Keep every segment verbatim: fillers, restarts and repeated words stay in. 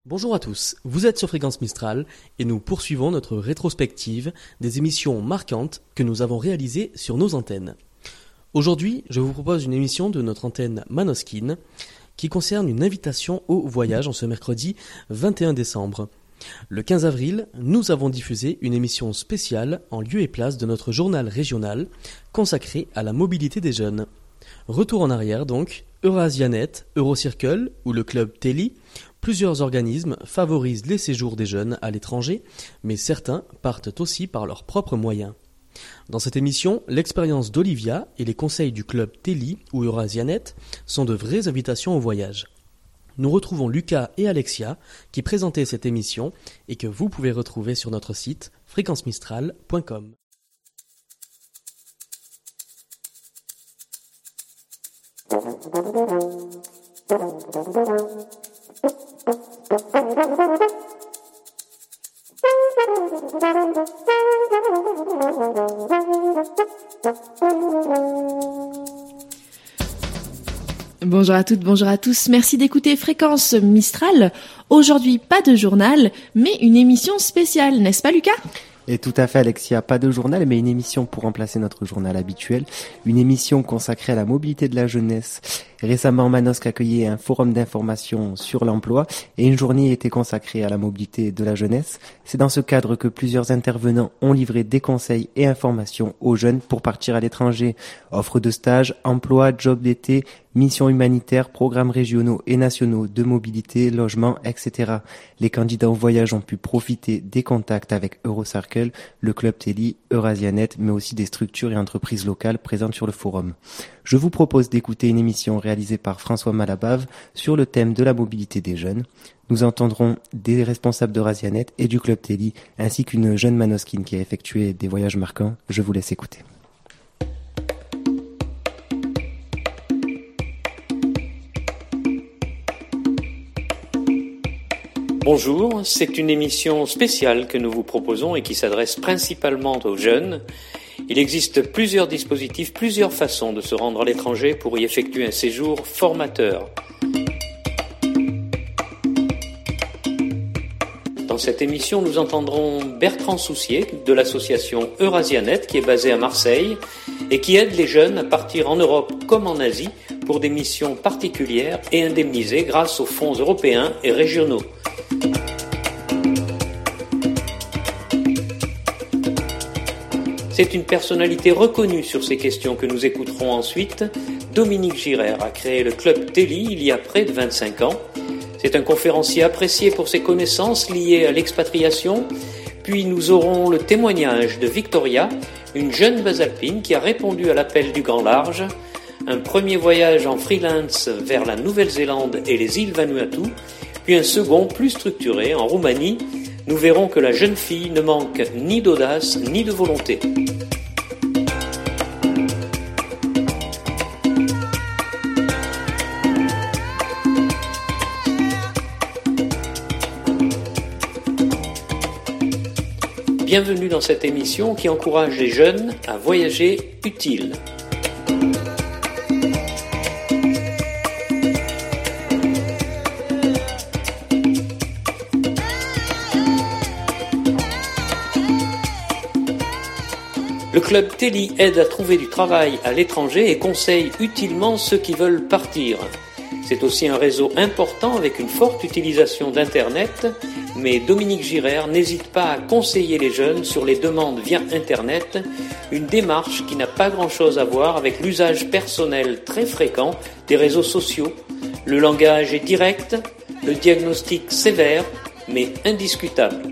Bonjour à tous, vous êtes sur Fréquence Mistral et nous poursuivons notre rétrospective des émissions marquantes que nous avons réalisées sur nos antennes. Aujourd'hui, je vous propose une émission de notre antenne Manoskin qui concerne une invitation au voyage en ce mercredi vingt et un décembre. Le quinze avril, nous avons diffusé une émission spéciale en lieu et place de notre journal régional consacré à la mobilité des jeunes. Retour en arrière donc, Eurasianet, Eurocircle ou le club Teli. Plusieurs organismes favorisent les séjours des jeunes à l'étranger, mais certains partent aussi par leurs propres moyens. Dans cette émission, l'expérience d'Olivia et les conseils du club Teli ou Eurasianet sont de vraies invitations au voyage. Nous retrouvons Lucas et Alexia qui présentaient cette émission et que vous pouvez retrouver sur notre site fréquence mistral point com. Bonjour à toutes, bonjour à tous. Merci d'écouter Fréquence Mistral. Aujourd'hui, pas de journal, mais une émission spéciale, n'est-ce pas Lucas ? Et tout à fait Alexia, pas de journal, mais une émission pour remplacer notre journal habituel. Une émission consacrée à la mobilité de la jeunesse. Récemment, Manosque accueillait un forum d'information sur l'emploi et une journée était consacrée à la mobilité de la jeunesse. C'est dans ce cadre que plusieurs intervenants ont livré des conseils et informations aux jeunes pour partir à l'étranger. Offres de stage, emploi, job d'été, missions humanitaires, programmes régionaux et nationaux de mobilité, logement, et cetera. Les candidats au voyage ont pu profiter des contacts avec Eurocircle, le club Teli, Eurasianet, mais aussi des structures et entreprises locales présentes sur le forum. Je vous propose d'écouter une émission réalisée par François Malabave sur le thème de la mobilité des jeunes. Nous entendrons des responsables d'Eurasianet et du club Teli, ainsi qu'une jeune Manoskin qui a effectué des voyages marquants. Je vous laisse écouter. Bonjour, c'est une émission spéciale que nous vous proposons et qui s'adresse principalement aux jeunes. Il existe plusieurs dispositifs, plusieurs façons de se rendre à l'étranger pour y effectuer un séjour formateur. Dans cette émission, nous entendrons Bertrand Soucier de l'association Eurasianet qui est basée à Marseille et qui aide les jeunes à partir en Europe comme en Asie pour des missions particulières et indemnisées grâce aux fonds européens et régionaux. C'est une personnalité reconnue sur ces questions que nous écouterons ensuite. Dominique Girard a créé le club Teli il y a près de vingt-cinq ans. C'est un conférencier apprécié pour ses connaissances liées à l'expatriation. Puis nous aurons le témoignage de Victoria, une jeune basalpine qui a répondu à l'appel du grand large. Un premier voyage en freelance vers la Nouvelle-Zélande et les îles Vanuatu, puis un second plus structuré en Roumanie. Nous verrons que la jeune fille ne manque ni d'audace ni de volonté. Bienvenue dans cette émission qui encourage les jeunes à voyager utile. Le club Teli aide à trouver du travail à l'étranger et conseille utilement ceux qui veulent partir. C'est aussi un réseau important avec une forte utilisation d'Internet, mais Dominique Girard n'hésite pas à conseiller les jeunes sur les demandes via Internet, une démarche qui n'a pas grand-chose à voir avec l'usage personnel très fréquent des réseaux sociaux. Le langage est direct, le diagnostic sévère, mais indiscutable.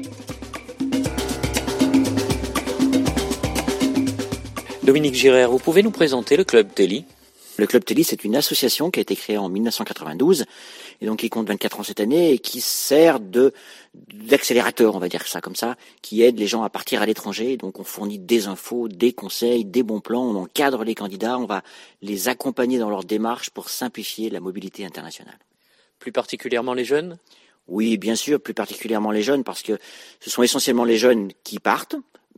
Dominique Girard, vous pouvez nous présenter le club Teli ? Le club Teli, c'est une association qui a été créée en dix-neuf cent quatre-vingt-douze et donc qui compte vingt-quatre ans cette année et qui sert de d'accélérateur, on va dire ça comme ça, qui aide les gens à partir à l'étranger. Donc on fournit des infos, des conseils, des bons plans, on encadre les candidats, on va les accompagner dans leur démarche pour simplifier la mobilité internationale. Plus particulièrement les jeunes ? Oui, bien sûr, plus particulièrement les jeunes, parce que ce sont essentiellement les jeunes qui partent,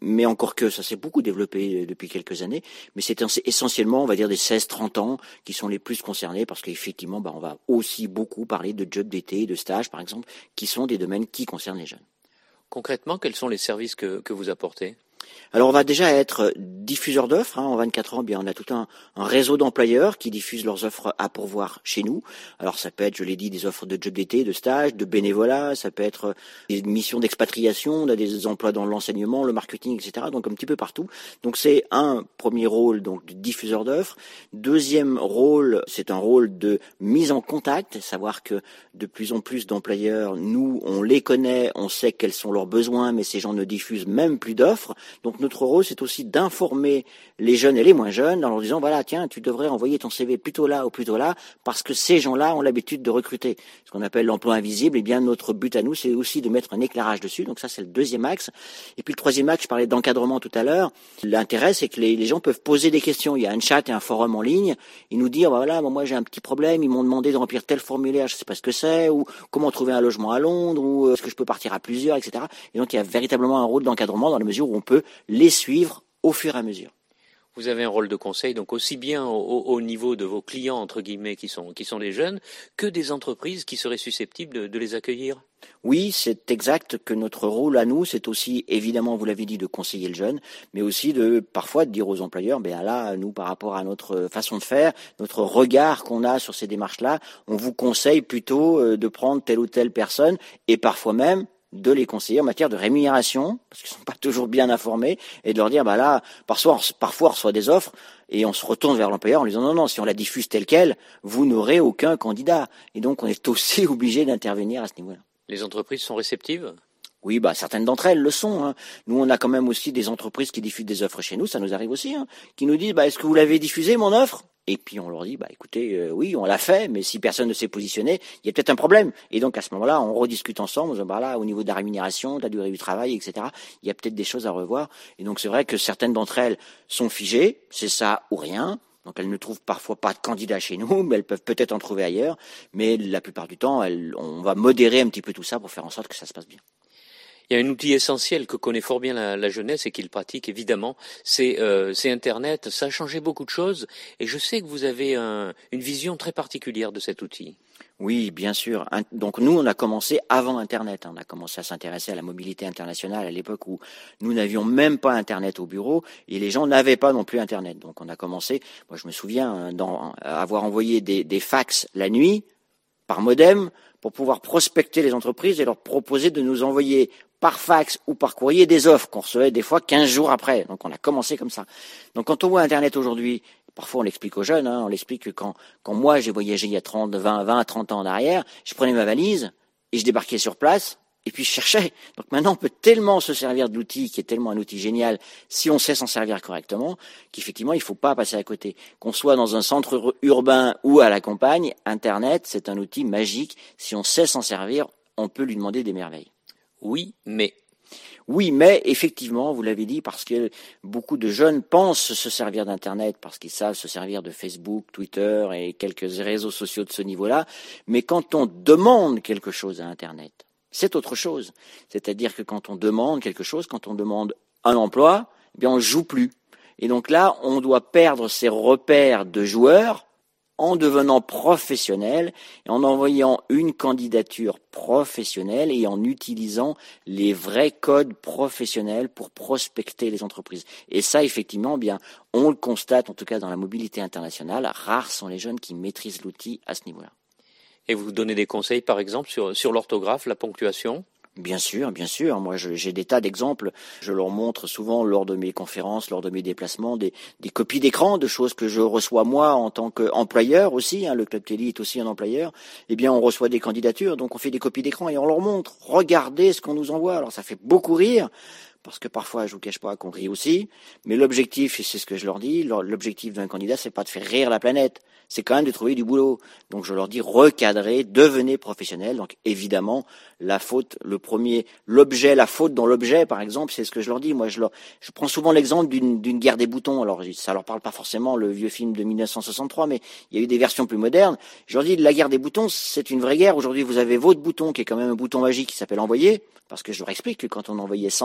mais encore que ça s'est beaucoup développé depuis quelques années, mais c'est essentiellement, on va dire, des seize trente ans qui sont les plus concernés, parce qu'effectivement, bah, on va aussi beaucoup parler de jobs d'été, de stages, par exemple, qui sont des domaines qui concernent les jeunes. Concrètement, quels sont les services que, que vous apportez ? Alors on va déjà être diffuseur d'offres, hein, en vingt-quatre ans, bien on a tout un, un réseau d'employeurs qui diffusent leurs offres à pourvoir chez nous. Alors ça peut être, je l'ai dit, des offres de job d'été, de stage, de bénévolat, ça peut être des missions d'expatriation, on a des emplois dans l'enseignement, le marketing, et cetera. Donc un petit peu partout. Donc c'est un premier rôle donc de diffuseur d'offres. Deuxième rôle, c'est un rôle de mise en contact, savoir que de plus en plus d'employeurs, nous on les connaît, on sait quels sont leurs besoins, mais ces gens ne diffusent même plus d'offres. Donc notre rôle, c'est aussi d'informer les jeunes et les moins jeunes en leur disant, voilà, tiens, tu devrais envoyer ton C V plutôt là ou plutôt là, parce que ces gens-là ont l'habitude de recruter. Ce qu'on appelle l'emploi invisible, et bien notre but à nous, c'est aussi de mettre un éclairage dessus. Donc ça, c'est le deuxième axe. Et puis le troisième axe, je parlais d'encadrement tout à l'heure. L'intérêt, c'est que les, les gens peuvent poser des questions. Il y a un chat et un forum en ligne. Ils nous disent, voilà, moi j'ai un petit problème, ils m'ont demandé de remplir tel formulaire, je sais pas ce que c'est, ou comment trouver un logement à Londres, ou est-ce que je peux partir à plusieurs, et cetera. Et donc il y a véritablement un rôle d'encadrement dans la mesure où on peut les suivre au fur et à mesure. Vous avez un rôle de conseil, donc aussi bien au, au niveau de vos clients, entre guillemets, qui sont, qui sont les jeunes, que des entreprises qui seraient susceptibles de, de les accueillir. Oui, c'est exact que notre rôle à nous, c'est aussi, évidemment, vous l'avez dit, de conseiller le jeune, mais aussi de, parfois, de dire aux employeurs, ben là, nous, par rapport à notre façon de faire, notre regard qu'on a sur ces démarches-là, on vous conseille plutôt de prendre telle ou telle personne, et parfois même, de les conseiller en matière de rémunération, parce qu'ils sont pas toujours bien informés, et de leur dire, bah là, parfois, parfois on reçoit des offres, et on se retourne vers l'employeur en lui disant, non, non, si on la diffuse telle quelle, vous n'aurez aucun candidat. Et donc, on est aussi obligé d'intervenir à ce niveau-là. Les entreprises sont réceptives ? Oui, bah certaines d'entre elles le sont. Hein. Nous, on a quand même aussi des entreprises qui diffusent des offres chez nous, ça nous arrive aussi, hein, qui nous disent, bah est-ce que vous l'avez diffusé, mon offre ? Et puis on leur dit, bah écoutez, euh, oui, on l'a fait, mais si personne ne s'est positionné, il y a peut-être un problème. Et donc à ce moment-là, on rediscute ensemble, on dit, bah là, au niveau de la rémunération, de la durée du travail, et cetera, il y a peut-être des choses à revoir. Et donc c'est vrai que certaines d'entre elles sont figées, c'est ça ou rien. Donc elles ne trouvent parfois pas de candidats chez nous, mais elles peuvent peut-être en trouver ailleurs. Mais la plupart du temps, elles, on va modérer un petit peu tout ça pour faire en sorte que ça se passe bien. Il y a un outil essentiel que connaît fort bien la, la jeunesse et qu'il pratique évidemment, c'est, euh, c'est Internet. Ça a changé beaucoup de choses et je sais que vous avez un, une vision très particulière de cet outil. Oui, bien sûr. Donc nous, on a commencé avant Internet. On a commencé à s'intéresser à la mobilité internationale à l'époque où nous n'avions même pas Internet au bureau et les gens n'avaient pas non plus Internet. Donc on a commencé, moi je me souviens, dans, avoir envoyé des, des fax la nuit par modem pour pouvoir prospecter les entreprises et leur proposer de nous envoyer par fax ou par courrier des offres qu'on recevait des fois quinze jours après. Donc on a commencé comme ça. Donc quand on voit Internet aujourd'hui, parfois on l'explique aux jeunes, hein, on l'explique que quand, quand moi j'ai voyagé il y a trente, vingt, vingt, trente ans en arrière, je prenais ma valise et je débarquais sur place et puis je cherchais. Donc maintenant on peut tellement se servir de l'outil qui est tellement un outil génial si on sait s'en servir correctement qu'effectivement il ne faut pas passer à côté. Qu'on soit dans un centre urbain ou à la campagne, Internet c'est un outil magique. Si on sait s'en servir, on peut lui demander des merveilles. Oui, mais... Oui, mais effectivement, vous l'avez dit, parce que beaucoup de jeunes pensent se servir d'Internet, parce qu'ils savent se servir de Facebook, Twitter et quelques réseaux sociaux de ce niveau-là. Mais quand on demande quelque chose à Internet, c'est autre chose. C'est-à-dire que quand on demande quelque chose, quand on demande un emploi, eh bien on ne joue plus. Et donc là, on doit perdre ses repères de joueurs en devenant professionnel et en envoyant une candidature professionnelle et en utilisant les vrais codes professionnels pour prospecter les entreprises. Et ça, effectivement, bien, on le constate, en tout cas dans la mobilité internationale, rares sont les jeunes qui maîtrisent l'outil à ce niveau-là. Et vous donnez des conseils, par exemple, sur, sur l'orthographe, la ponctuation ? Bien sûr, bien sûr. Moi, je, j'ai des tas d'exemples. Je leur montre souvent lors de mes conférences, lors de mes déplacements, des, des copies d'écran de choses que je reçois moi en tant qu'employeur aussi. Hein, le Club Télé est aussi un employeur. Eh bien, on reçoit des candidatures, donc on fait des copies d'écran et on leur montre. Regardez ce qu'on nous envoie. Alors, ça fait beaucoup rire. Parce que parfois, je vous cache pas qu'on rit aussi, mais l'objectif, et c'est ce que je leur dis, l'objectif d'un candidat, c'est pas de faire rire la planète, c'est quand même de trouver du boulot. Donc je leur dis recadrez, devenez professionnels. Donc évidemment, la faute, le premier, l'objet, la faute dans l'objet, par exemple, c'est ce que je leur dis. Moi, je leur, je prends souvent l'exemple d'une, d'une guerre des boutons. Alors ça leur parle pas forcément le vieux film de mille neuf cent soixante-trois, mais il y a eu des versions plus modernes. Je leur dis la guerre des boutons, c'est une vraie guerre. Aujourd'hui, vous avez votre bouton qui est quand même un bouton magique qui s'appelle envoyer, parce que je leur explique que quand on envoyait cent C V il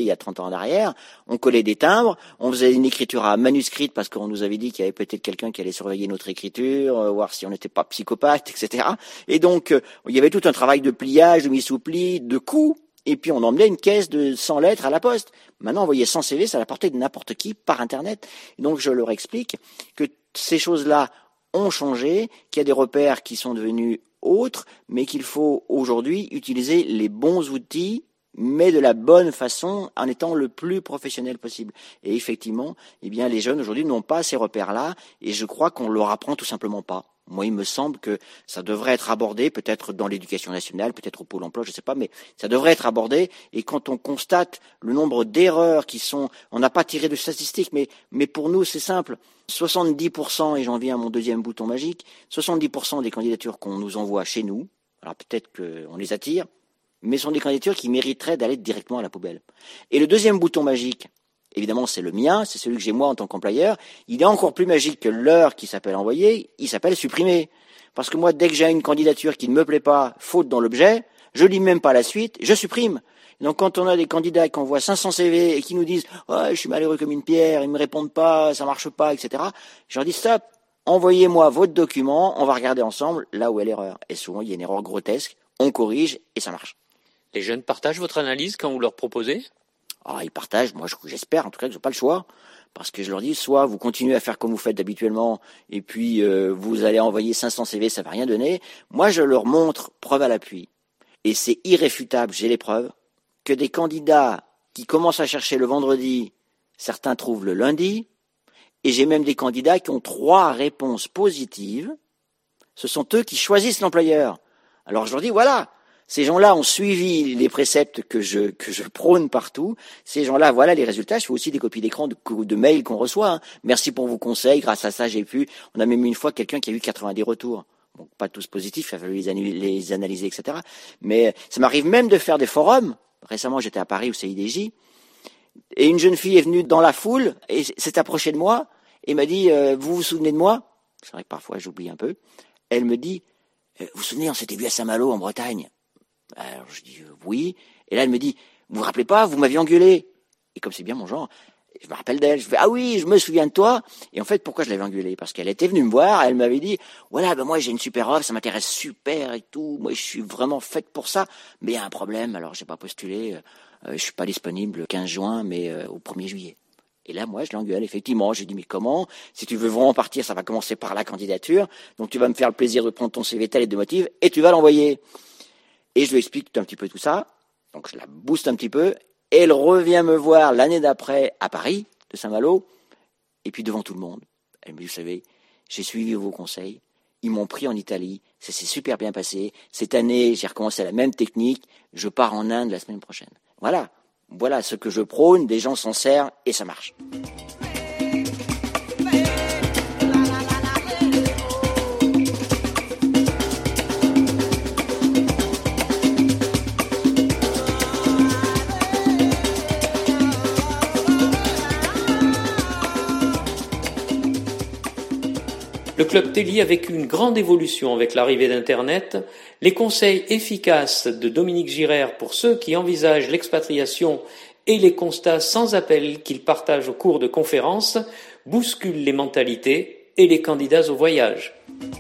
y a trente ans en arrière, on collait des timbres, on faisait une écriture à manuscrite parce qu'on nous avait dit qu'il y avait peut-être quelqu'un qui allait surveiller notre écriture, euh, voir si on n'était pas psychopathe, et cetera. Et donc, euh, il y avait tout un travail de pliage, de mise sous pli, de coups, et puis on emmenait une caisse de cent lettres à la poste. Maintenant, envoyer cent C V, c'est à la portée de n'importe qui par Internet. Et donc, je leur explique que ces choses-là ont changé, qu'il y a des repères qui sont devenus autres, mais qu'il faut aujourd'hui utiliser les bons outils, mais de la bonne façon, en étant le plus professionnel possible. Et effectivement, eh bien, les jeunes aujourd'hui n'ont pas ces repères-là, et je crois qu'on leur apprend tout simplement pas. Moi, il me semble que ça devrait être abordé, peut-être dans l'éducation nationale, peut-être au Pôle emploi, je ne sais pas, mais ça devrait être abordé. Et quand on constate le nombre d'erreurs qui sont, on n'a pas tiré de statistiques, mais, mais pour nous, c'est simple. soixante-dix pour cent, et j'en viens à mon deuxième bouton magique, soixante-dix pour cent des candidatures qu'on nous envoie chez nous, alors peut-être qu'on les attire, mais sont des candidatures qui mériteraient d'aller directement à la poubelle. Et le deuxième bouton magique, évidemment, c'est le mien, c'est celui que j'ai moi en tant qu'employeur. Il est encore plus magique que l'heure qui s'appelle envoyer, il s'appelle supprimer. Parce que moi, dès que j'ai une candidature qui ne me plaît pas, faute dans l'objet, je lis même pas la suite, je supprime. Donc quand on a des candidats qui envoient cinq cents C V et qui nous disent « Oh, je suis malheureux comme une pierre, ils me répondent pas, ça marche pas, et cetera » Je leur dis « Stop, envoyez-moi votre document, on va regarder ensemble là où est l'erreur. » Et souvent, il y a une erreur grotesque, on corrige et ça marche. Les jeunes partagent votre analyse quand vous leur proposez ? Ah, ils partagent, moi j'espère en tout cas qu'ils n'ont pas le choix, parce que je leur dis, soit vous continuez à faire comme vous faites habituellement, et puis euh, vous allez envoyer cinq cents C V, ça ne va rien donner. Moi je leur montre, preuve à l'appui, et c'est irréfutable, j'ai les preuves, que des candidats qui commencent à chercher le vendredi, certains trouvent le lundi, et j'ai même des candidats qui ont trois réponses positives, ce sont eux qui choisissent l'employeur. Alors je leur dis, voilà, ces gens-là ont suivi les préceptes que je que je prône partout. Ces gens-là, voilà les résultats. Je fais aussi des copies d'écran de, de mails qu'on reçoit. Hein. Merci pour vos conseils. Grâce à ça, j'ai pu. On a même eu une fois quelqu'un qui a eu quatre-vingt-dix retours. Bon, pas tous positifs, il a fallu les, les analyser, et cetera. Mais ça m'arrive même de faire des forums. Récemment, j'étais à Paris au C I D J. Et une jeune fille est venue dans la foule et s'est approchée de moi et m'a dit euh, « Vous vous souvenez de moi ?» C'est vrai que parfois, j'oublie un peu. Elle me dit « Vous vous souvenez, on s'était vu à Saint-Malo, en Bretagne ?» Alors je dis euh, oui, et là elle me dit, vous vous rappelez pas, vous m'aviez engueulé. Et comme c'est bien mon genre, je me rappelle d'elle, je fais, ah oui, je me souviens de toi. Et en fait, pourquoi je l'avais engueulée? Parce qu'elle était venue me voir, elle m'avait dit, voilà, ben moi j'ai une super offre, ça m'intéresse super et tout, moi je suis vraiment faite pour ça, mais il y a un problème, alors j'ai pas postulé, euh, je suis pas disponible le quinze juin, mais euh, au premier juillet. Et là, moi, je l'engueule, effectivement. Je lui dis, mais comment? Si tu veux vraiment partir, ça va commencer par la candidature, donc tu vas me faire le plaisir de prendre ton C V, ta lettre de motif, et tu vas l'envoyer. Et je lui explique un petit peu tout ça, donc je la booste un petit peu, et elle revient me voir l'année d'après à Paris, de Saint-Malo, et puis devant tout le monde. Elle me dit, vous savez, j'ai suivi vos conseils, ils m'ont pris en Italie, ça s'est super bien passé, cette année j'ai recommencé la même technique, je pars en Inde la semaine prochaine. Voilà, voilà ce que je prône, des gens s'en servent et ça marche. Le Club Télé a vécu une grande évolution avec l'arrivée d'Internet. Les conseils efficaces de Dominique Girard pour ceux qui envisagent l'expatriation et les constats sans appel qu'il partage au cours de conférences bousculent les mentalités et les candidats au voyage.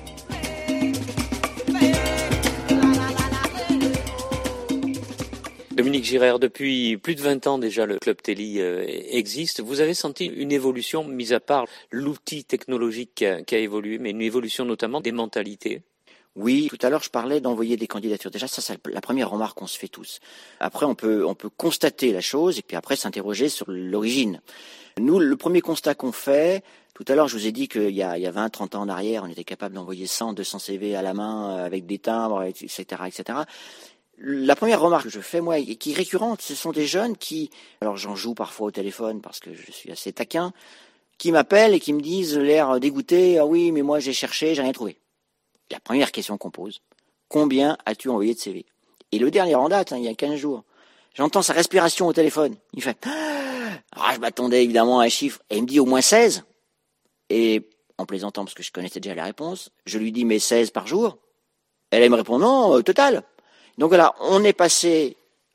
Dominique Girard, depuis plus de vingt ans déjà, le Club Télé euh, existe. Vous avez senti une évolution, mis à part l'outil technologique qui a, qui a évolué, mais une évolution notamment des mentalités? Oui, tout à l'heure je parlais d'envoyer des candidatures. Déjà, ça c'est la première remarque qu'on se fait tous. Après, on peut on peut constater la chose et puis après s'interroger sur l'origine. Nous, le premier constat qu'on fait, tout à l'heure je vous ai dit qu'il y a, il y a vingt, trente ans en arrière, on était capable d'envoyer cent, deux cents C V à la main avec des timbres, et cetera, et cetera. La première remarque que je fais, moi, et qui est récurrente, ce sont des jeunes qui, alors j'en joue parfois au téléphone parce que je suis assez taquin, qui m'appellent et qui me disent, l'air dégoûté, ah oui, mais moi j'ai cherché, j'ai rien trouvé. La première question qu'on pose, combien as-tu envoyé de C V? Et le dernier en date, hein, il y a quinze jours, j'entends sa respiration au téléphone. Il fait, ah, je m'attendais évidemment à un chiffre, et il me dit au moins seize. Et en plaisantant, parce que je connaissais déjà la réponse, je lui dis, mais seize par jour? Elle, elle me répond, non, euh, total. Donc voilà, on est passé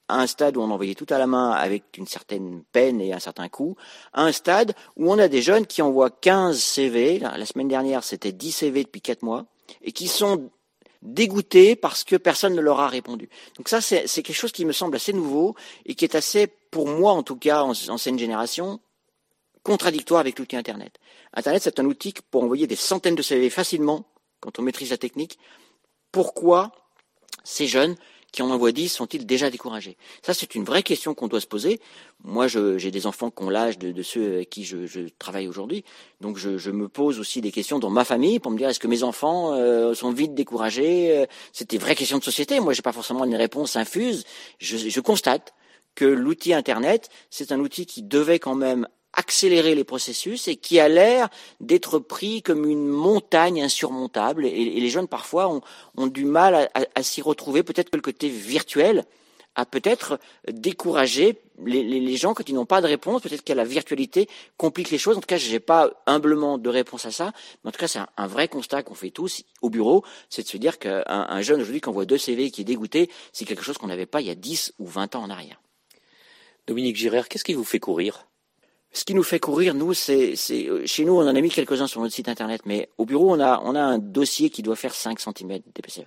à un stade où on envoyait tout à la main avec une certaine peine et un certain coût, à un stade où on a des jeunes qui envoient quinze C V, la, la semaine dernière c'était dix C V depuis quatre mois, et qui sont dégoûtés parce que personne ne leur a répondu. Donc ça, c'est, c'est quelque chose qui me semble assez nouveau et qui est assez, pour moi en tout cas, en ancienne génération, contradictoire avec l'outil Internet. Internet, c'est un outil pour envoyer des centaines de C V facilement, quand on maîtrise la technique. Pourquoi ces jeunes qui en envoient dix sont-ils déjà découragés? Ça, c'est une vraie question qu'on doit se poser. Moi, je, j'ai des enfants qui ont l'âge de, de ceux avec qui je, je travaille aujourd'hui. Donc, je, je me pose aussi des questions dans ma famille pour me dire, est-ce que mes enfants euh, sont vite découragés? C'est des vraies questions de société. Moi, j'ai pas forcément une réponse infuse. Je, je constate que l'outil Internet, c'est un outil qui devait quand même accélérer les processus et qui a l'air d'être pris comme une montagne insurmontable. Et, et les jeunes, parfois, ont, ont du mal à, à, à s'y retrouver. Peut-être que le côté virtuel a peut-être découragé les, les, les gens quand ils n'ont pas de réponse. Peut-être que la virtualité complique les choses. En tout cas, je n'ai pas humblement de réponse à ça. Mais en tout cas, c'est un, un vrai constat qu'on fait tous au bureau. C'est de se dire qu'un un jeune aujourd'hui qui envoie deux C V qui est dégoûté, c'est quelque chose qu'on n'avait pas il y a dix ou vingt ans en arrière. Dominique Girard, qu'est-ce qui vous fait courir? Ce qui nous fait courir, nous, c'est, c'est, chez nous, on en a mis quelques-uns sur notre site internet, mais au bureau, on a, on a un dossier qui doit faire cinq centimètres d'épaisseur.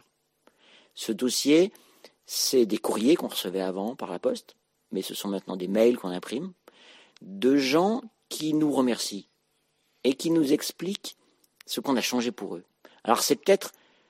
Ce dossier, c'est des courriers qu'on recevait avant par la poste, mais ce sont maintenant des mails qu'on imprime, de gens qui nous remercient et qui nous expliquent ce qu'on a changé pour eux. Alors, c'est peut-être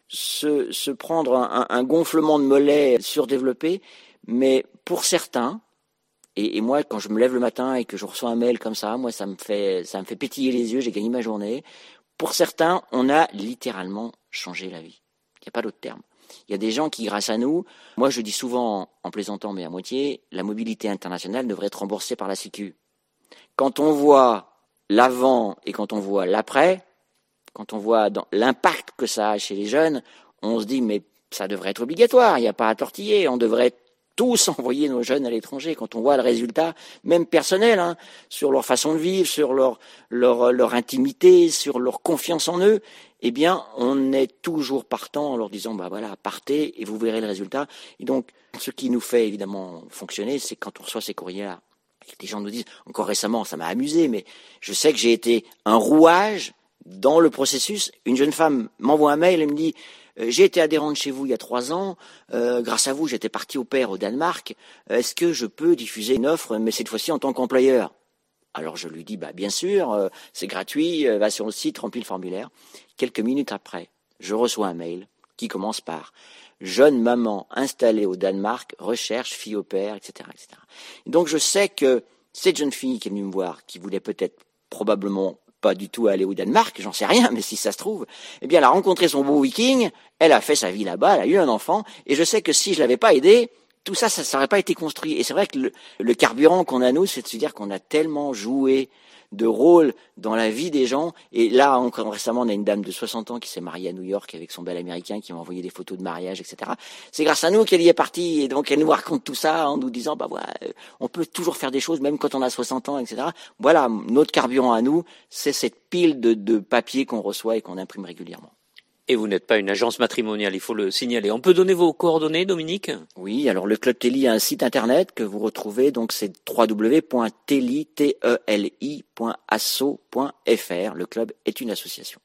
se, se prendre un, un gonflement de mollets surdéveloppé, mais pour certains, Et, et moi, quand je me lève le matin et que je reçois un mail comme ça, moi, ça me fait, ça me fait pétiller les yeux. J'ai gagné ma journée. Pour certains, on a littéralement changé la vie. Il n'y a pas d'autre terme. Il y a des gens qui, grâce à nous, moi, je dis souvent, en plaisantant, mais à moitié, la mobilité internationale devrait être remboursée par la Sécu. Quand on voit l'avant et quand on voit l'après, quand on voit dans l'impact que ça a chez les jeunes, on se dit, mais ça devrait être obligatoire. Il n'y a pas à tortiller. On devrait tous envoyer nos jeunes à l'étranger. Quand on voit le résultat, même personnel, hein, sur leur façon de vivre, sur leur, leur, leur intimité, sur leur confiance en eux, eh bien, on est toujours partant en leur disant, bah voilà, partez et vous verrez le résultat. Et donc, ce qui nous fait évidemment fonctionner, c'est quand on reçoit ces courriers-là. Des gens nous disent, encore récemment, ça m'a amusé, mais je sais que j'ai été un rouage dans le processus. Une jeune femme m'envoie un mail et me dit, j'ai été adhérente chez vous il y a trois ans. Euh, grâce à vous, j'étais partie au pair au Danemark. Est-ce que je peux diffuser une offre, mais cette fois-ci en tant qu'employeur? Alors je lui dis, bah bien sûr, euh, c'est gratuit. Euh, va sur le site, remplis le formulaire. Quelques minutes après, je reçois un mail qui commence par jeune maman installée au Danemark, recherche fille au pair, et cetera, et cetera. Et donc je sais que cette jeune fille qui est venue me voir, qui voulait peut-être probablement pas du tout aller au Danemark, j'en sais rien, mais si ça se trouve, eh bien, elle a rencontré son beau viking, elle a fait sa vie là-bas, elle a eu un enfant, et je sais que si je l'avais pas aidé, tout ça, ça n'aurait pas été construit. Et c'est vrai que le, le carburant qu'on a, nous, c'est de se dire qu'on a tellement joué de rôle dans la vie des gens. Et là, encore récemment, on a une dame de soixante ans qui s'est mariée à New York avec son bel américain qui m'a envoyé des photos de mariage, et cetera. C'est grâce à nous qu'elle y est partie. Et donc, elle nous raconte tout ça en nous disant, bah voilà, on peut toujours faire des choses, même quand on a soixante ans, et cetera. Voilà, notre carburant à nous, c'est cette pile de, de papier qu'on reçoit et qu'on imprime régulièrement. Et vous n'êtes pas une agence matrimoniale, il faut le signaler. On peut donner vos coordonnées, Dominique? Oui, alors le Club Teli a un site internet que vous retrouvez, donc c'est w w w point teli point asso point f r. Le club est une association.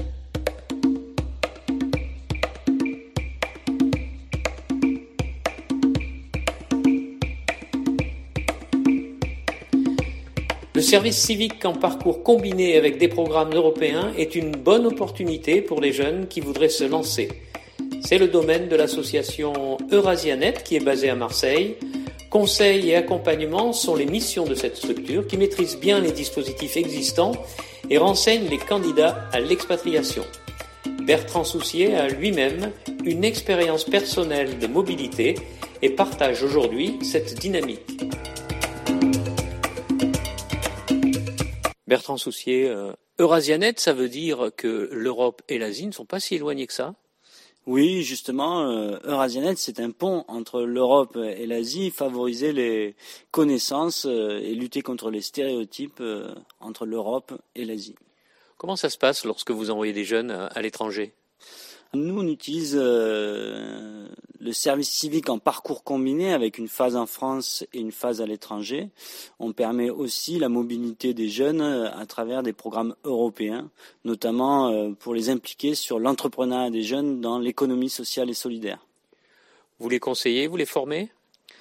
Le service civique en parcours combiné avec des programmes européens est une bonne opportunité pour les jeunes qui voudraient se lancer. C'est le domaine de l'association Eurasianet qui est basée à Marseille. Conseil et accompagnement sont les missions de cette structure qui maîtrise bien les dispositifs existants et renseigne les candidats à l'expatriation. Bertrand Soucier a lui-même une expérience personnelle de mobilité et partage aujourd'hui cette dynamique. Bertrand Soucier, euh, Eurasianet, ça veut dire que l'Europe et l'Asie ne sont pas si éloignés que ça? Oui, justement, euh, Eurasianet, c'est un pont entre l'Europe et l'Asie, favoriser les connaissances euh, et lutter contre les stéréotypes euh, entre l'Europe et l'Asie. Comment ça se passe lorsque vous envoyez des jeunes à, à l'étranger? Nous, on utilise euh, le service civique en parcours combiné avec une phase en France et une phase à l'étranger. On permet aussi la mobilité des jeunes à travers des programmes européens, notamment euh, pour les impliquer sur l'entrepreneuriat des jeunes dans l'économie sociale et solidaire. Vous les conseillez, vous les formez ?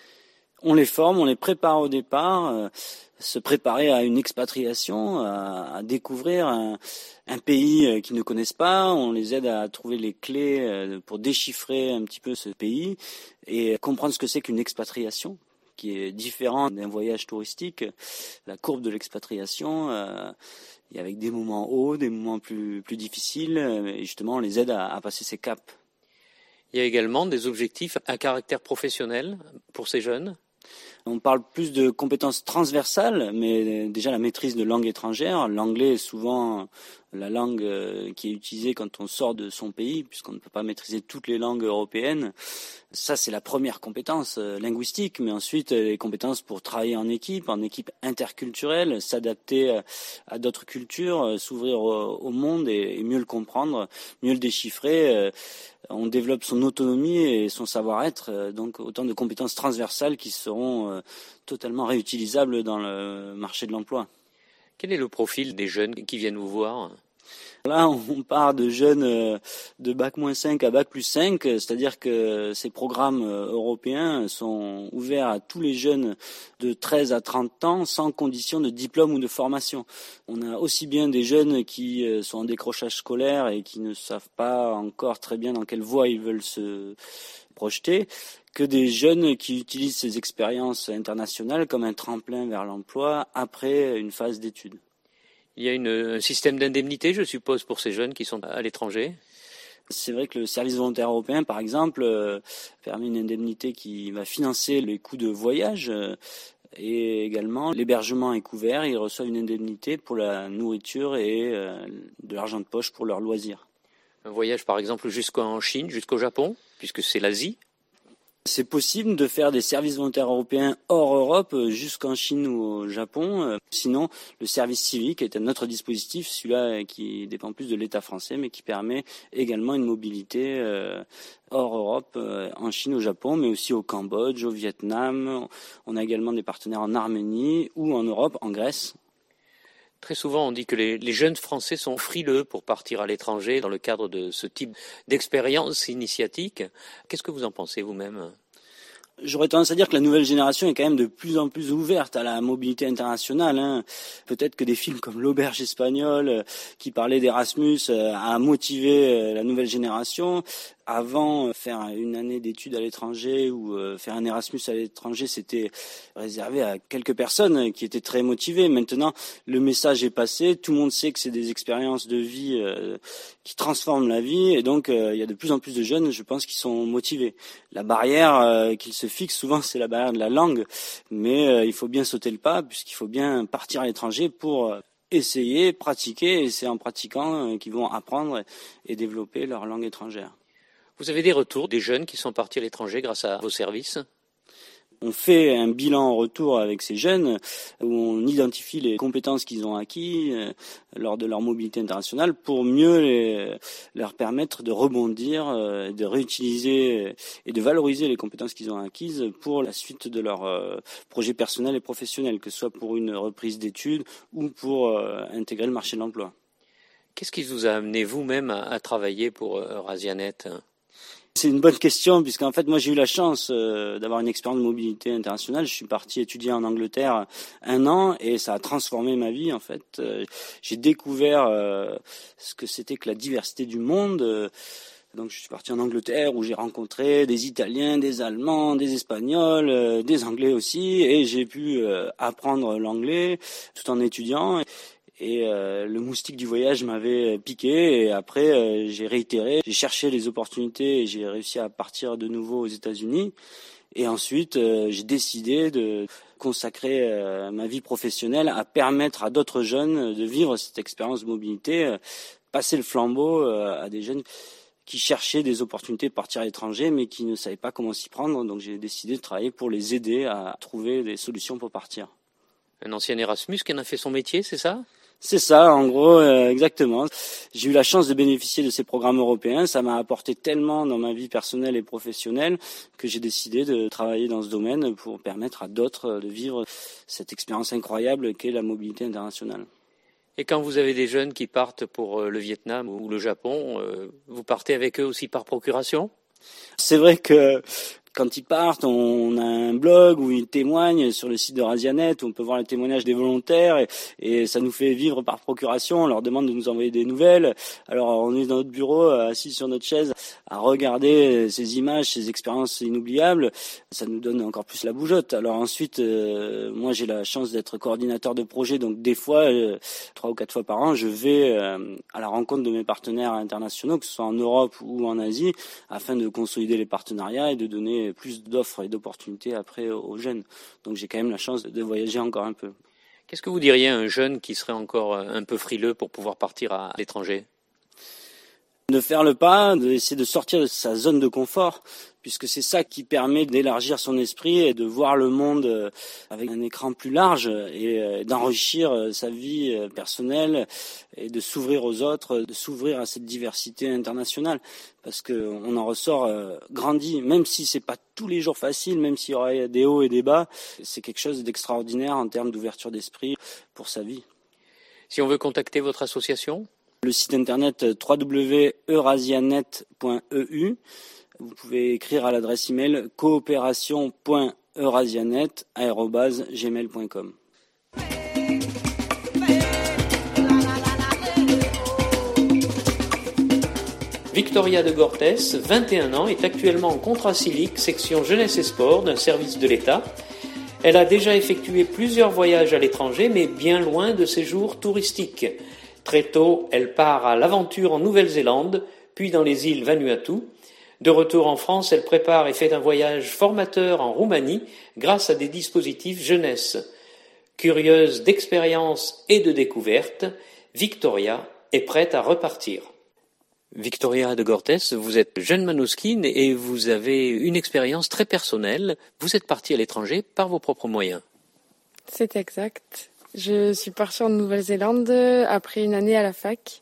On les forme, on les prépare au départ, euh, se préparer à une expatriation, à, à découvrir un, un pays qu'ils ne connaissent pas. On les aide à trouver les clés euh, pour déchiffrer un petit peu ce pays et comprendre ce que c'est qu'une expatriation, qui est différent d'un voyage touristique. La courbe de l'expatriation, euh, il y a avec des moments hauts, des moments plus, plus difficiles, et justement on les aide à, à passer ces caps. Il y a également des objectifs à caractère professionnel pour ces jeunes. On parle plus de compétences transversales, mais déjà la maîtrise de langues étrangères. L'anglais est souvent la langue qui est utilisée quand on sort de son pays, puisqu'on ne peut pas maîtriser toutes les langues européennes. Ça, c'est la première compétence linguistique, mais ensuite les compétences pour travailler en équipe, en équipe interculturelle, s'adapter à d'autres cultures, s'ouvrir au monde et mieux le comprendre, mieux le déchiffrer. On développe son autonomie et son savoir-être, donc autant de compétences transversales qui seront totalement réutilisables dans le marché de l'emploi. Quel est le profil des jeunes qui viennent vous voir ? Là, on part de jeunes de bac moins cinq à bac plus cinq, c'est-à-dire que ces programmes européens sont ouverts à tous les jeunes de treize à trente ans sans condition de diplôme ou de formation. On a aussi bien des jeunes qui sont en décrochage scolaire et qui ne savent pas encore très bien dans quelle voie ils veulent se projeter, que des jeunes qui utilisent ces expériences internationales comme un tremplin vers l'emploi après une phase d'études. Il y a une, un système d'indemnité, je suppose, pour ces jeunes qui sont à l'étranger. C'est vrai que le service volontaire européen, par exemple, euh, permet une indemnité qui va financer les coûts de voyage euh, et également l'hébergement est couvert. Ils reçoivent une indemnité pour la nourriture et euh, de l'argent de poche pour leurs loisirs. Un voyage, par exemple, jusqu'en Chine, jusqu'au Japon, puisque c'est l'Asie. C'est possible de faire des services volontaires européens hors Europe jusqu'en Chine ou au Japon. Sinon, le service civique est un autre dispositif, celui-là qui dépend plus de l'État français, mais qui permet également une mobilité hors Europe, en Chine, au Japon, mais aussi au Cambodge, au Vietnam. On a également des partenaires en Arménie ou en Europe, en Grèce. Très souvent, on dit que les, les jeunes Français sont frileux pour partir à l'étranger dans le cadre de ce type d'expérience initiatique. Qu'est-ce que vous en pensez vous-même ? J'aurais tendance à dire que la nouvelle génération est quand même de plus en plus ouverte à la mobilité internationale. Hein. Peut-être que des films comme L'Auberge espagnole, qui parlait d'Erasmus, a motivé la nouvelle génération. Avant, faire une année d'études à l'étranger ou faire un Erasmus à l'étranger, c'était réservé à quelques personnes qui étaient très motivées. Maintenant, le message est passé. Tout le monde sait que c'est des expériences de vie euh, qui transforment la vie. Et donc, euh, il y a de plus en plus de jeunes, je pense, qui sont motivés. La barrière euh, qu'ils se fixent, souvent, c'est la barrière de la langue. Mais euh, il faut bien sauter le pas, puisqu'il faut bien partir à l'étranger pour euh, essayer, pratiquer. Et c'est en pratiquant euh, qu'ils vont apprendre et développer leur langue étrangère. Vous avez des retours des jeunes qui sont partis à l'étranger grâce à vos services ? On fait un bilan en retour avec ces jeunes où on identifie les compétences qu'ils ont acquis euh, lors de leur mobilité internationale pour mieux les, leur permettre de rebondir, euh, de réutiliser et de valoriser les compétences qu'ils ont acquises pour la suite de leur euh, projet personnel et professionnel, que ce soit pour une reprise d'études ou pour euh, intégrer le marché de l'emploi. Qu'est-ce qui vous a amené vous-même à, à travailler pour Eurasianet ? C'est une bonne question, puisqu'en fait, moi, j'ai eu la chance euh, d'avoir une expérience de mobilité internationale. Je suis parti étudier en Angleterre un an et ça a transformé ma vie, en fait. Euh, j'ai découvert euh, ce que c'était que la diversité du monde. Euh, donc, je suis parti en Angleterre où j'ai rencontré des Italiens, des Allemands, des Espagnols, euh, des Anglais aussi. Et j'ai pu euh, apprendre l'anglais tout en étudiant. Et euh, le moustique du voyage m'avait piqué et après euh, j'ai réitéré, j'ai cherché les opportunités et j'ai réussi à partir de nouveau aux États-Unis. Et ensuite euh, j'ai décidé de consacrer euh, ma vie professionnelle à permettre à d'autres jeunes de vivre cette expérience de mobilité, euh, passer le flambeau euh, à des jeunes qui cherchaient des opportunités de partir à l'étranger mais qui ne savaient pas comment s'y prendre. Donc j'ai décidé de travailler pour les aider à trouver des solutions pour partir. Un ancien Erasmus qui en a fait son métier, c'est ça ? C'est ça, en gros, euh, exactement. J'ai eu la chance de bénéficier de ces programmes européens. Ça m'a apporté tellement dans ma vie personnelle et professionnelle que j'ai décidé de travailler dans ce domaine pour permettre à d'autres de vivre cette expérience incroyable qu'est la mobilité internationale. Et quand vous avez des jeunes qui partent pour le Vietnam ou le Japon, euh, vous partez avec eux aussi par procuration ? C'est vrai que quand ils partent, on a un blog où ils témoignent sur le site de Eurasianet, où on peut voir les témoignages des volontaires et, et ça nous fait vivre par procuration. On leur demande de nous envoyer des nouvelles. Alors on est dans notre bureau, assis sur notre chaise, à regarder ces images, ces expériences inoubliables. Ça nous donne encore plus la bougeotte. Alors ensuite, euh, moi j'ai la chance d'être coordinateur de projet, donc des fois, euh, trois ou quatre fois par an, je vais euh, à la rencontre de mes partenaires internationaux, que ce soit en Europe ou en Asie, afin de consolider les partenariats et de donner plus d'offres et d'opportunités après aux jeunes. Donc j'ai quand même la chance de voyager encore un peu. Qu'est-ce que vous diriez à un jeune qui serait encore un peu frileux pour pouvoir partir à l'étranger ? De faire le pas, d'essayer de sortir de sa zone de confort, puisque c'est ça qui permet d'élargir son esprit et de voir le monde avec un écran plus large et d'enrichir sa vie personnelle et de s'ouvrir aux autres, de s'ouvrir à cette diversité internationale, parce qu'on en ressort grandi, même si c'est pas tous les jours facile, même s'il y aura des hauts et des bas, c'est quelque chose d'extraordinaire en termes d'ouverture d'esprit pour sa vie. Si on veut contacter votre association ? Le site internet w w w point eurasianet point e u. Vous pouvez écrire à l'adresse email coopération point eurasianet arobase gmail point com. Victoria de Gortès, vingt et un ans, est actuellement en contrat civique, section jeunesse et sport d'un service de l'État. Elle a déjà effectué plusieurs voyages à l'étranger, mais bien loin de séjours touristiques. Très tôt, elle part à l'aventure en Nouvelle-Zélande, puis dans les îles Vanuatu. De retour en France, elle prépare et fait un voyage formateur en Roumanie grâce à des dispositifs jeunesse. Curieuse d'expérience et de découverte, Victoria est prête à repartir. Victoria de Gortès, vous êtes jeune manouskine et vous avez une expérience très personnelle. Vous êtes partie à l'étranger par vos propres moyens. C'est exact. Je suis partie en Nouvelle-Zélande après une année à la fac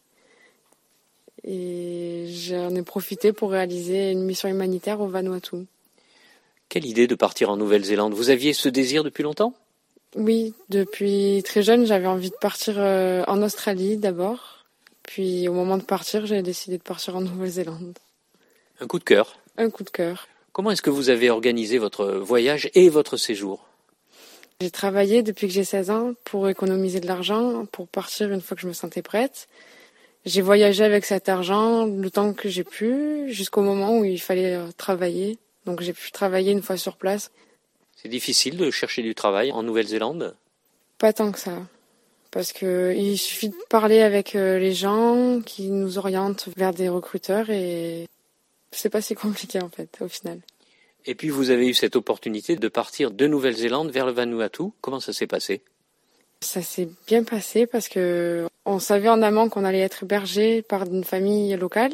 et j'en ai profité pour réaliser une mission humanitaire au Vanuatu. Quelle idée de partir en Nouvelle-Zélande ? Vous aviez ce désir depuis longtemps ? Oui, depuis très jeune, j'avais envie de partir en Australie d'abord. Puis au moment de partir, j'ai décidé de partir en Nouvelle-Zélande. Un coup de cœur ? Un coup de cœur. Comment est-ce que vous avez organisé votre voyage et votre séjour ? J'ai travaillé depuis que j'ai seize ans pour économiser de l'argent, pour partir une fois que je me sentais prête. J'ai voyagé avec cet argent le temps que j'ai pu, jusqu'au moment où il fallait travailler. Donc j'ai pu travailler une fois sur place. C'est difficile de chercher du travail en Nouvelle-Zélande ? Pas tant que ça. Parce que il suffit de parler avec les gens qui nous orientent vers des recruteurs et c'est pas si compliqué en fait au final. Et puis vous avez eu cette opportunité de partir de Nouvelle-Zélande vers le Vanuatu. Comment ça s'est passé ? Ça s'est bien passé parce que on savait en amont qu'on allait être hébergé par une famille locale.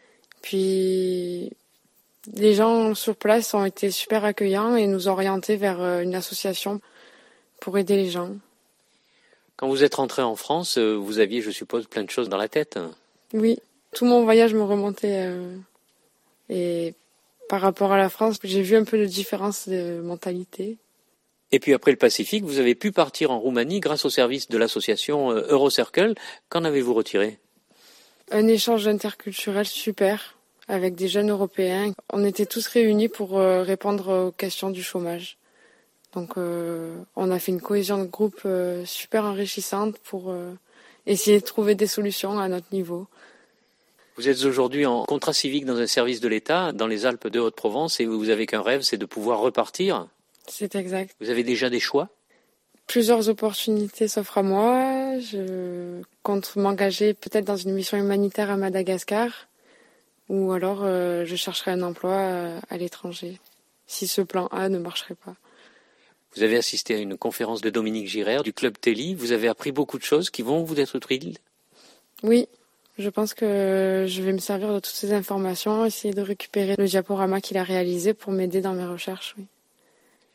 Puis les gens sur place ont été super accueillants et nous ont orientés vers une association pour aider les gens. Quand vous êtes rentré en France, vous aviez, je suppose, plein de choses dans la tête. Oui, tout mon voyage me remontait euh, et par rapport à la France, j'ai vu un peu de différence de mentalité. Et puis après le Pacifique, vous avez pu partir en Roumanie grâce au service de l'association Eurocircle. Qu'en avez-vous retiré ? Un échange interculturel super avec des jeunes Européens. On était tous réunis pour euh, répondre aux questions du chômage. Donc euh, on a fait une cohésion de groupe euh, super enrichissante pour euh, essayer de trouver des solutions à notre niveau. Vous êtes aujourd'hui en contrat civique dans un service de l'État, dans les Alpes de Haute-Provence, et vous avez qu'un rêve, c'est de pouvoir repartir. C'est exact. Vous avez déjà des choix ? Plusieurs opportunités s'offrent à moi. Je compte m'engager peut-être dans une mission humanitaire à Madagascar, ou alors euh, je chercherai un emploi à l'étranger, si ce plan A ne marcherait pas. Vous avez assisté à une conférence de Dominique Girard du Club Telly. Vous avez appris beaucoup de choses qui vont vous être utiles ? Oui. Je pense que je vais me servir de toutes ces informations, essayer de récupérer le diaporama qu'il a réalisé pour m'aider dans mes recherches. Oui.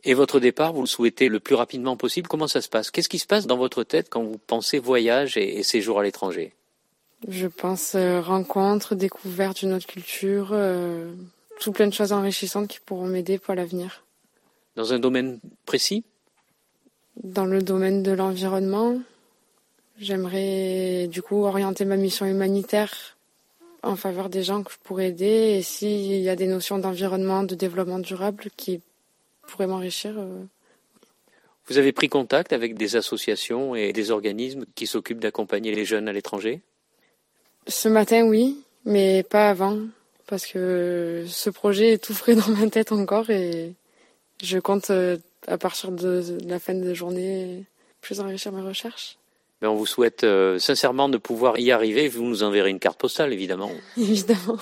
Et votre départ, vous le souhaitez le plus rapidement possible. Comment ça se passe? Qu'est-ce qui se passe dans votre tête quand vous pensez voyage et, et séjour à l'étranger? Je pense euh, rencontres, découvertes d'une autre culture, euh, tout plein de choses enrichissantes qui pourront m'aider pour l'avenir. Dans un domaine précis? Dans le domaine de l'environnement, j'aimerais du coup orienter ma mission humanitaire en faveur des gens que je pourrais aider. Et s'il y a des notions d'environnement, de développement durable qui pourraient m'enrichir. Euh... Vous avez pris contact avec des associations et des organismes qui s'occupent d'accompagner les jeunes à l'étranger? Ce matin, oui, mais pas avant, parce que ce projet est tout frais dans ma tête encore et je compte, à partir de la fin de la journée, plus enrichir mes recherches. Mais on vous souhaite euh, sincèrement de pouvoir y arriver. Vous nous enverrez une carte postale, évidemment. Évidemment.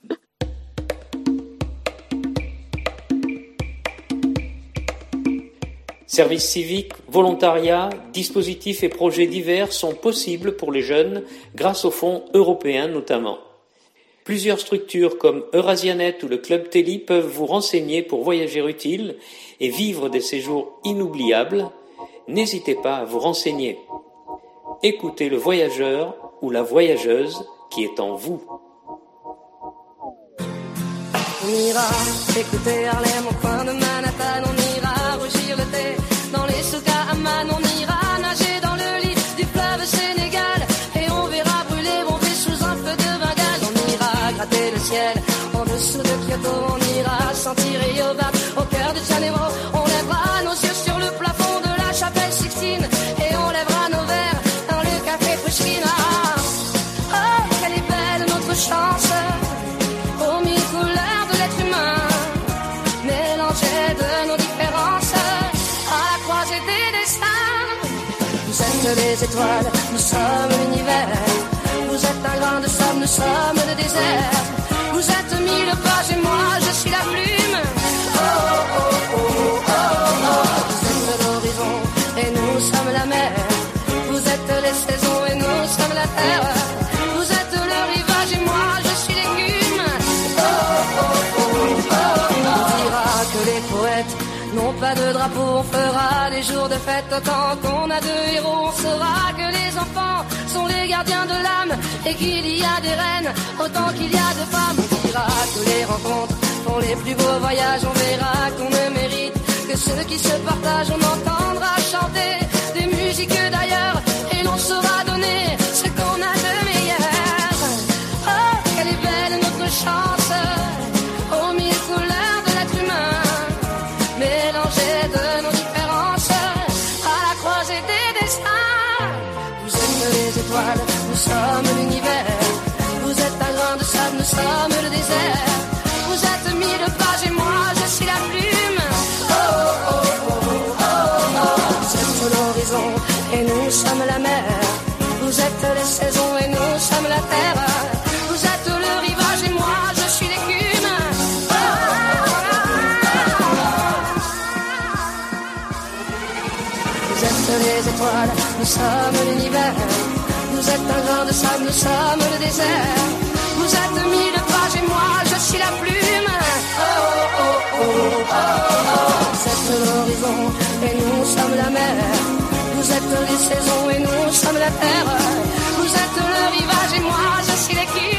Service civique, volontariat, dispositifs et projets divers sont possibles pour les jeunes grâce aux fonds européens notamment. Plusieurs structures comme Eurasianet ou le Club Telly peuvent vous renseigner pour voyager utile et vivre des séjours inoubliables. N'hésitez pas à vous renseigner. Écoutez le voyageur ou la voyageuse qui est en vous. On ira écouter Harlem au coin de Manhattan, on ira rougir le thé dans les souks à Amman, on ira nager dans le lit du fleuve Sénégal et on verra brûler bomber sous un feu de Bengale. On ira gratter le ciel en dessous de Kyoto, on ira sentir Yobat au cœur de Janeiro, on lèvera nos yeux sur le plafond de la chapelle Sixtine et on lèvera nos verres dans le café Pushkin. Ah, oh, quelle est belle notre chance aux mille couleurs de l'être humain, mélangées de nos différences à la croisée des destins. Vous êtes les étoiles, nous sommes l'univers. Vous êtes un grain de sable, nous sommes le désert. Vous êtes mille pages et moi je suis la plume. Oh oh oh oh oh oh. Vous êtes l'horizon et nous sommes la mer. Vous êtes les saisons et nous sommes la terre. Vous êtes le rivage et moi je suis l'écume. Oh oh oh oh oh. On dira que les poètes n'ont pas de drapeau, on fera des jours de fête autant qu'on a de héros. On saura que les enfants sont les gardiens de l'âme et qu'il y a des reines autant qu'il y a de femmes. On dira que les rencontres font les plus beaux voyages. On verra qu'on ne mérite que ceux qui se partagent. On entendra chanter des musiques d'ailleurs et l'on saura donner ce qu'on a de meilleur. Oh, quelle est belle notre chance aux mille couleurs de l'être humain, mélangées de nos différences à la croisée des destins. Vous êtes les étoiles, nous sommes l'univers. Vous êtes un grain de sable, nous sommes le désert. Vous êtes mille pages et moi je suis la plume. Oh oh oh oh oh oh. Vous êtes l'horizon et nous sommes la mer. Vous êtes les saisons et nous sommes la terre. Vous êtes le rivage et moi je suis l'écume. Oh oh oh oh. Vous êtes les étoiles, nous sommes l'univers. Vous êtes un grain de sable, nous sommes le désert. Vous êtes mille pages et moi je suis la plume. Oh oh oh oh oh oh. Vous êtes l'horizon et nous sommes la mer. Vous êtes les saisons et nous sommes la terre. Vous êtes le rivage et moi je suis l'équipe.